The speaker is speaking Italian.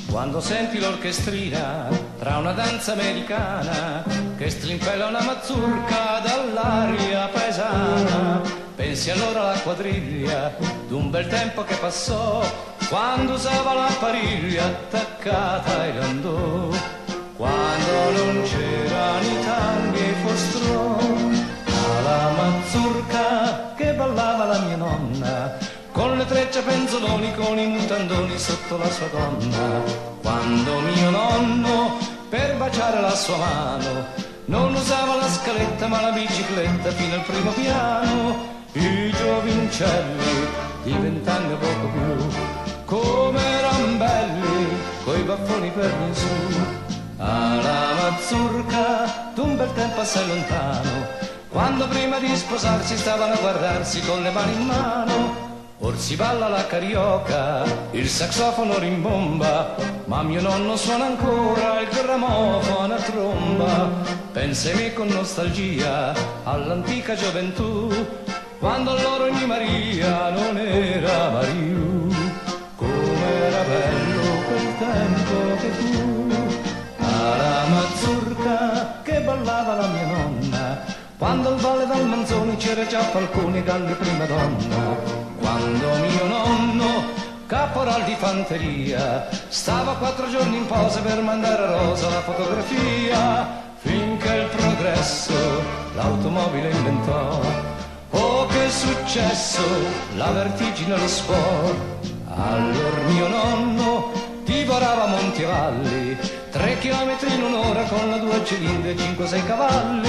Quando senti l'orchestrina tra una danza americana che strimpella una mazurka dall'aria paesana, pensi allora alla quadriglia d'un bel tempo che passò, quando usava la pariglia attaccata ai landò, quando non c'erano i tanghi e i fostrò, alla mazurka che ballava la mia nonna, con le trecce penzoloni, con i mutandoni sotto la sua donna. Quando mio nonno, per baciare la sua mano, non usava la scaletta ma la bicicletta fino al primo piano, i giovincelli di 20 anni o poco più, come eran belli, coi baffoni per in su, alla mazurka d'un bel tempo assai lontano, quando prima di sposarsi stavano a guardarsi con le mani in mano. Or si balla la carioca, il saxofono rimbomba, ma mio nonno suona ancora il grammofono a tromba. Pensami con nostalgia all'antica gioventù, quando loro ogni Maria non era Mariù. Come era bello quel tempo che fu, alla mazurka che ballava la mia nonna, quando al Valle dal Manzoni c'era già Falcone Galli prima donna. Quando mio nonno, caporal di fanteria, stava 4 giorni in posa per mandare a Rosa la fotografia, finché il progresso l'automobile inventò. Oh, che successo, la vertigine lo sport. Allora mio nonno divorava monti e valli, 3 chilometri in un'ora con la 2 cilindri e 5-6 cavalli.